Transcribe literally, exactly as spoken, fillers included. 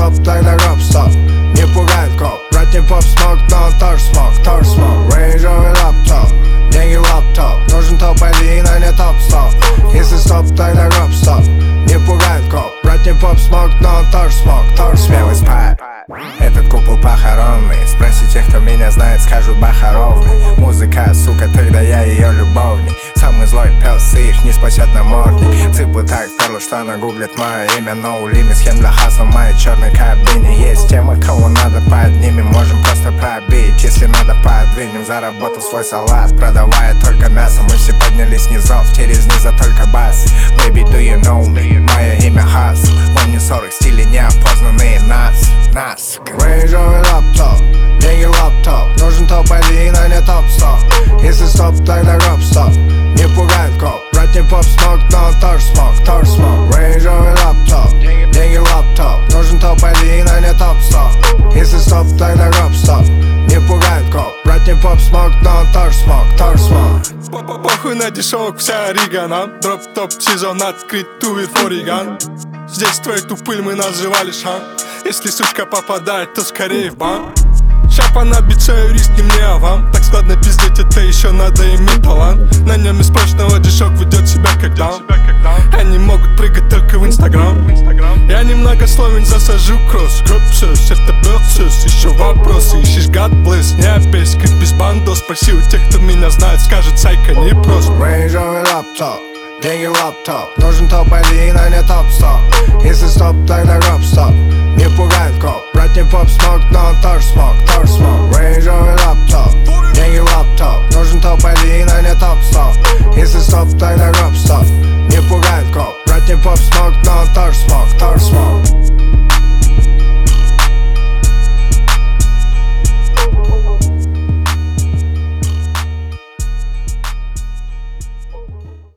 стоп, тогда гоп, стоп. Не пугает коп, брат не поп-смог, но он тоже смог, тоже смог. Рейнджовый лаптоп, деньги лаптоп. Нужен топ-один, а не топ-стоп. Если стоп, тогда гоп, стоп. Не пугает коп, брат не поп-смог, но он тоже смог, тоже смелый спай. Этот купол похоронный. Спроси тех, кто меня знает, скажут бахаровный. Музыка, сука, тогда я ее любовник. Самый злой пес, и их не спасет намордник. Цыплы так вперло, что она гуглит мое имя. No limit, схем для хасла в моей черной кабине. Есть темы, кого надо поднимем, можем просто пробить. Если надо, подвинем, заработал свой салат, продавая только мясо. Мы все поднялись низов, через низа только бас. Baby, do you know me? Мое имя Хасл. Он не сорок, стили неопознанные нас, нас. Рейнджовый лаптоп, деньги лаптоп. Нужен топ-один, а не топ-стоп. Если стоп, тогда гоп, стоп. Не пугает коп, брат не поп-смог, но он тоже смог, тоже смог. Рейнджовый лаптоп, деньги лаптоп. Нужен топ-один, а не топ-стоп. Если стоп, тогда гоп, стоп. Не пугает коп, брат не поп-смог, но он тоже смог, тоже смог. Похуй на дешевок, вся Ригана. Дроп-топ сезон открыт, тувер фориган. Здесь твою ту пыль мы называли шан. Если сучка попадает, то скорее в банк. Шапа на бичаю, риски мне, а вам? Так складно пиздеть, это еще надо иметь талант. На нем из прочного дешок ведет себя как даун. Они могут прыгать только в инстаграм. Я немногословен, засажу кросс. Гробсус, это бёрсус. Еще вопросы, ищешь God bless. Не опять, как без бандо. Спроси у тех, кто меня знает, скажет сайка не просто. Рейнджовый лаптоп, деньги лаптоп. Нужен топ-один, а не топ-стоп. Если стоп, тогда гоп, стоп.